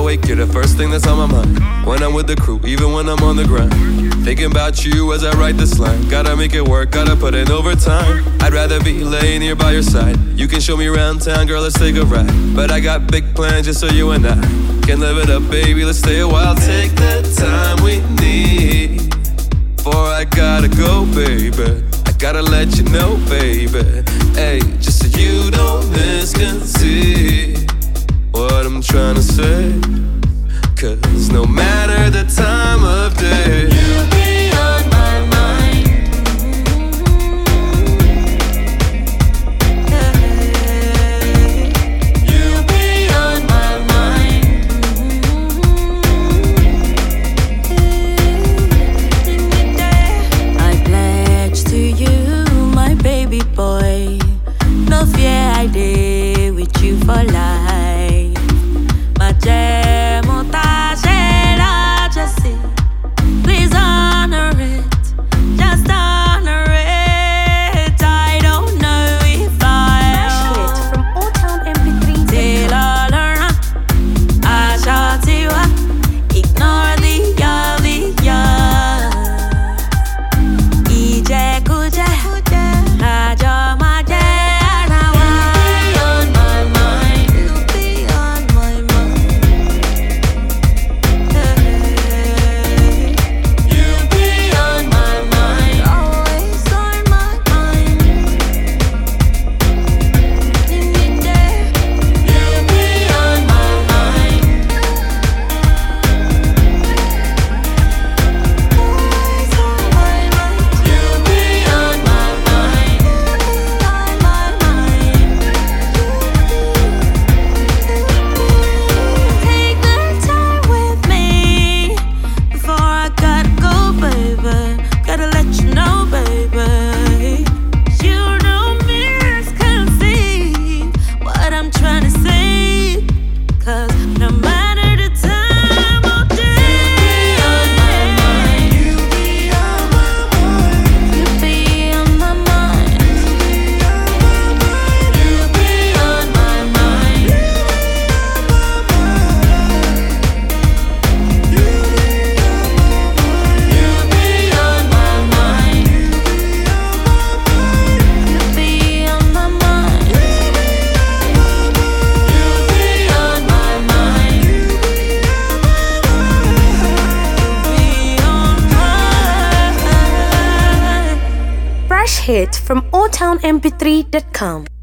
wake, you're the first thing that's on my mind. When I'm with the crew, even when I'm on the grind. Thinking about you as I write this line. Gotta make it work, gotta put in overtime. I'd rather be laying here by your side. You can show me around town, girl, let's take a ride. But I got big plans just so you and I can live it up, baby, let's stay a while. Take the time we need, before I gotta go, baby. I gotta let you know, baby. Hey, just so you don't misconceive what I'm trying to say. Cause no matter the time of day, you'll be on my mind. You'll be on my mind. I pledge to you, my baby boy, no fear, I did with you for life. My please honor it, just honor it. I don't know if I'll Fresh hit from Old Town MP3. till all around. I shall see what, ignore the obvious. Ije kuje, raja maje. You'll be on my mind. You'll be on my mind. You'll be on my mind. Always on my mind. In the day, you'll be on my mind. Always on my mind. You'll be on my mind. On my mind. Take the time with me before I gotta go, baby. Gotta let you know, baby. You don't misconceive what I'm trying to say. Cause no matter the time of day, you'll be on my mind. You'll be on my mind. You'll be on my mind. You'll be on my mind. You'll be on my mind. You'll be on my mind. Be on my mind. Fresh hit from oldtownmp3.com.